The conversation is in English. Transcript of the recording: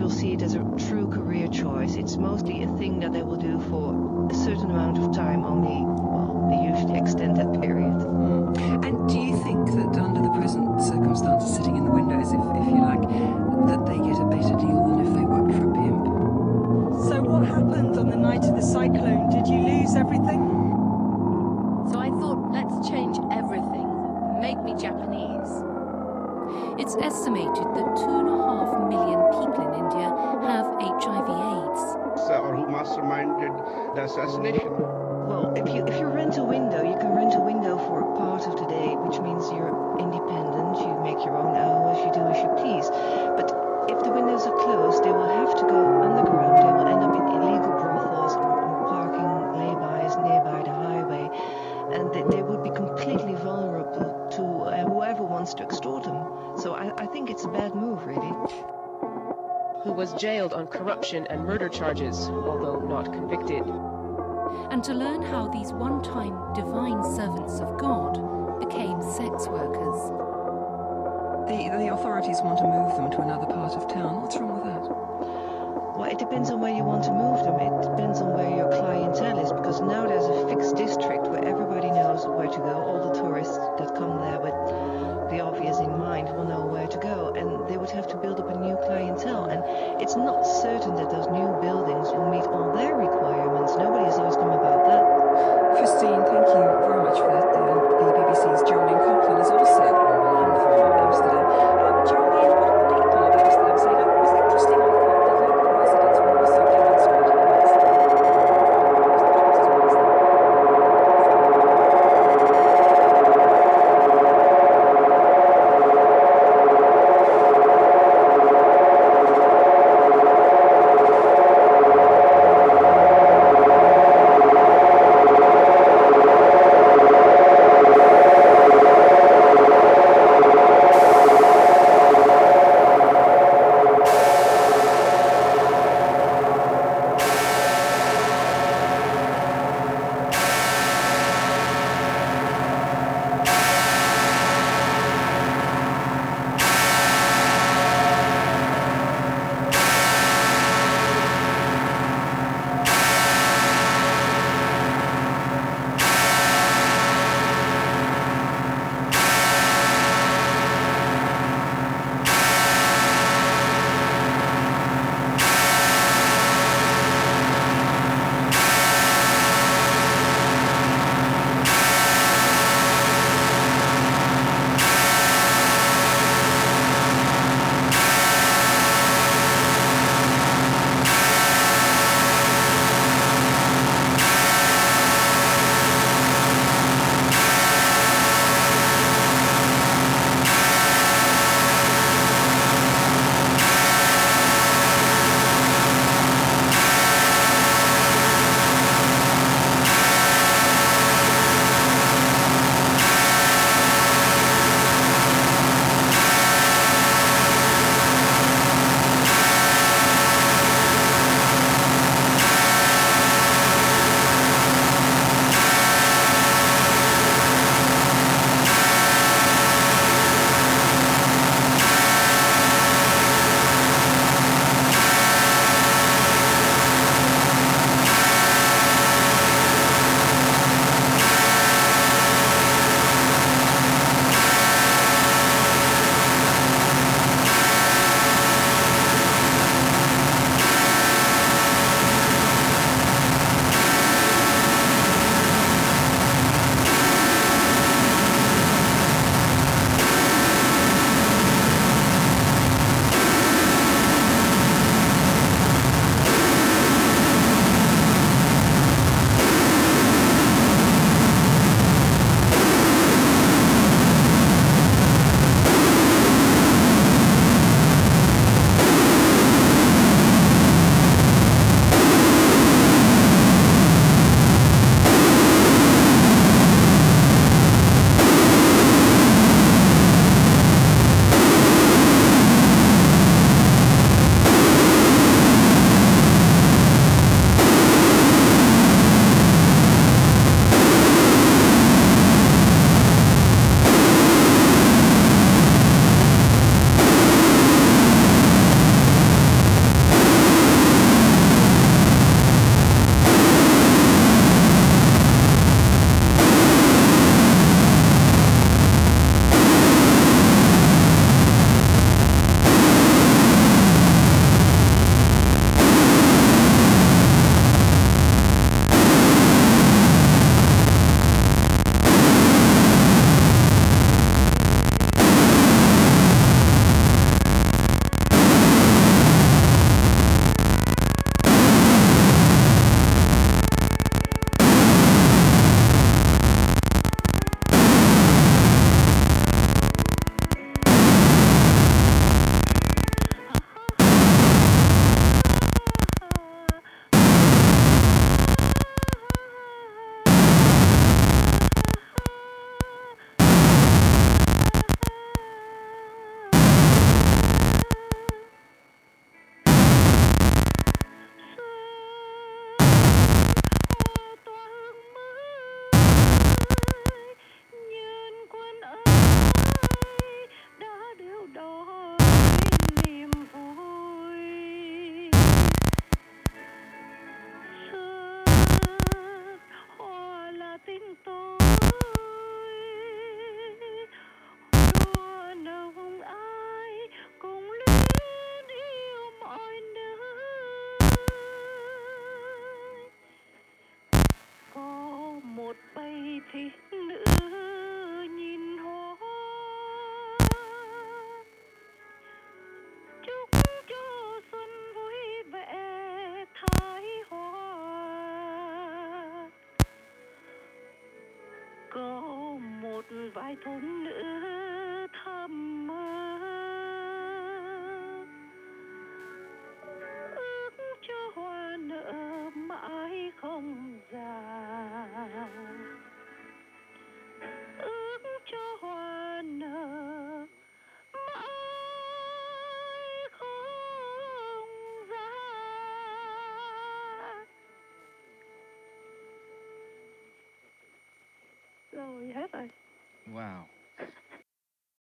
will see it as a true career choice. It's mostly a thing that they will do for a certain amount of time only. Well, they usually extend that period. And do you think that under the present circumstances, sitting in the windows, if you like, that they get a better deal than if they worked for a pimp? So what happened on the night of the cyclone? Did you lose everything? So I thought, let's change everything. Make me Japanese. It's estimated that 2.5 million people in India have HIV/AIDS. Or who masterminded the assassination? Well, if you rent a window, you can rent a window for a part of the day, which means you're independent, you make your own hours, you do as you please. But if the windows are closed, they will have to go underground. They will end up in illegal brothels or parking laybys nearby the highway, and they would be completely vulnerable to whoever wants to extort them. So I think it's a bad move, really. Who was jailed on corruption and murder charges, although not convicted. And to learn how these one-time divine servants of God became sex workers. The authorities want to move them to another part of town. What's wrong with that? Well, it depends on where you want to move them. It depends on where your clientele is, because now there's a fixed district where everybody knows where to go. All the tourists that come there with the obvious in mind will know where to go, and they would have to build up a new clientele. And it's not certain that those new buildings will meet all their requirements. Nobody has asked them about that. Christine, thank you very much for that. The BBC's Geraldine Coughlin is also online from Amsterdam. Geraldine, what did the people of Amsterdam say? It was interesting, I thought, that local residents were also demonstrating against the thị nữ nhìn hoa chúc cho xuân vui vẻ thái hoa. Có một vài thôn nữ thầm mơ ước cho hoa nở mãi không già, ước cho hoa nở mãi không già. Rồi hết rồi. Wow.